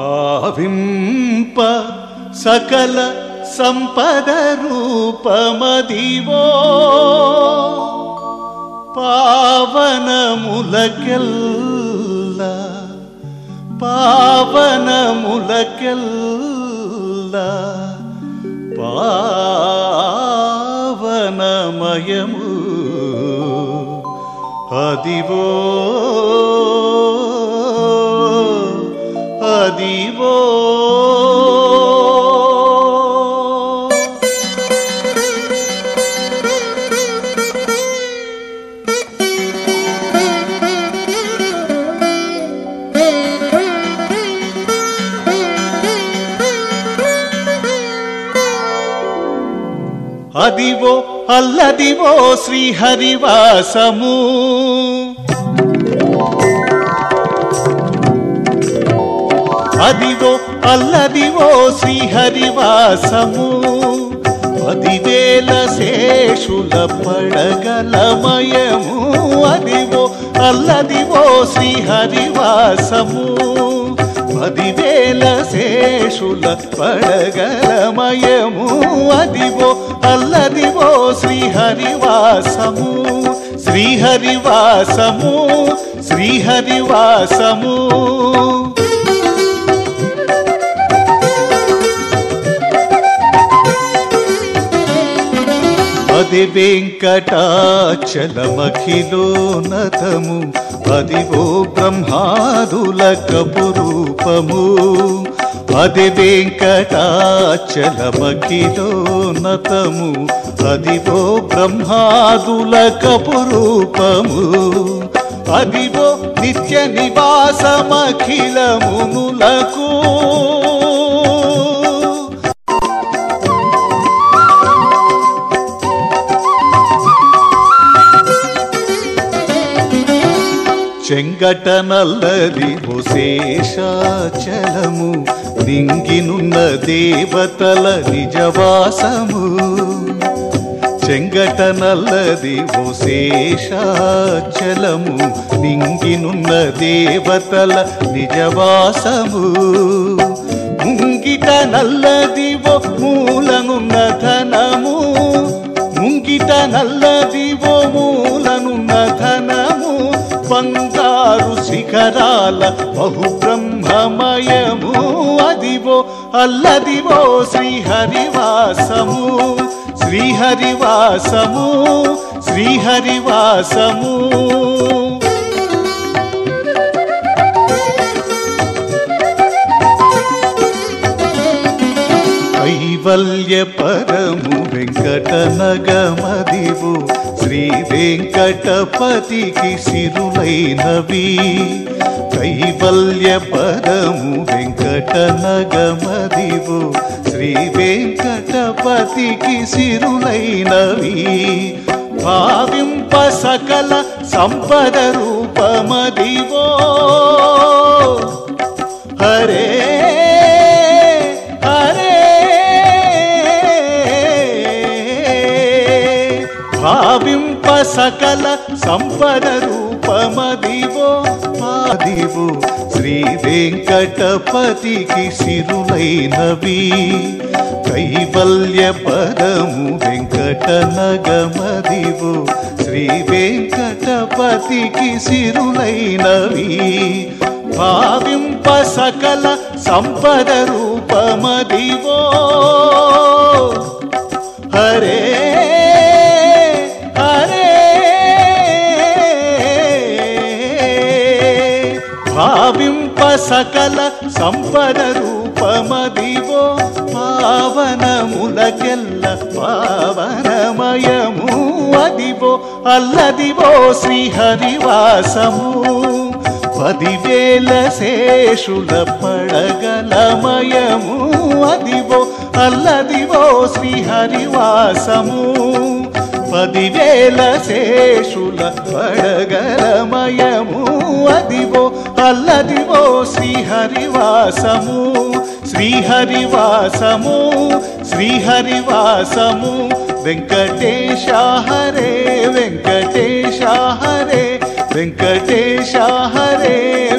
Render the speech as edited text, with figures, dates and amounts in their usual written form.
భావింప సకల సంపద రూపమదివో పావనములకెల్లా పావనములకెల్లా పావనమయము అదివో అదివో అదివో అల్లదివో శ్రీహరివాసము అదివో అల్లదివో శ్రీహరివాసము 10,000 శేషుల పడగలమయము అదివో అల్లదివో శ్రీహరివాసము 10,000 శేషుల పడగలమయము అదివో అల్లదివో శ్రీహరివాసము శ్రీహరివాసము శ్రీహరివాసము అది వెంకటాచలమఖిలోన్నతము అదివో బ్రహ్మాదుల కపురూపము అది వెంకటాచలమఖిలోన్నతము అదివో బ్రహ్మాదుల కపురూపము అదివో నిత్య నివాసమఖిలమునులకు చెంగట నల్లదివో శేషాచలము నింగినున్న దేవతల నిజవాసము చెంగట నల్లదివో శేషాచలము నింగినున్న దేవతల నిజవాసము ముంగిట నల్లదివో మూలనున్న ధనము ముంగిట నల్లదివో మూలనున్న ధనము బంగారు శిఖరాల బహుబ్రహ్మమయము అదివో అల్లదివో శ్రీహరివాసము శ్రీహరివాసము శ్రీహరివాసము కైవల్య పరము వెంకటనగమదివో శ్రీ వెంకటపతికి సిరులైనవి కైవల్య పరము వెంకటనగమదివో శ్రీ వెంకటపతికి సిరులైనవి భావింప సకల సంపద రూపమదివో హరే భావింప సకల సంపద రూపమదివో ఆదివో శ్రీ వెంకటపతికి సిరులైనవి కైవల్య పరము వెంకటనగమదివో శ్రీ వెంకటపతికి సిరులైనవి భావింప సకల సంపద రూపమదివో హరే భావింప సకల సంపద రూపమదివో పావనములకెల్ల పావనమయము అదివో అల్లదివో శ్రీహరివాసము 10,000 శేషుల పడగలమయము అదివో అల్లదివో శ్రీహరివాసము 10,000 శేషుల పడగలమయము అదివో అల్లదివో శ్రీహరివాసము శ్రీహరివాసము శ్రీహరివాసము వెంకటేశ హరే వెంకటేశ హరే వెంకటేశ హరే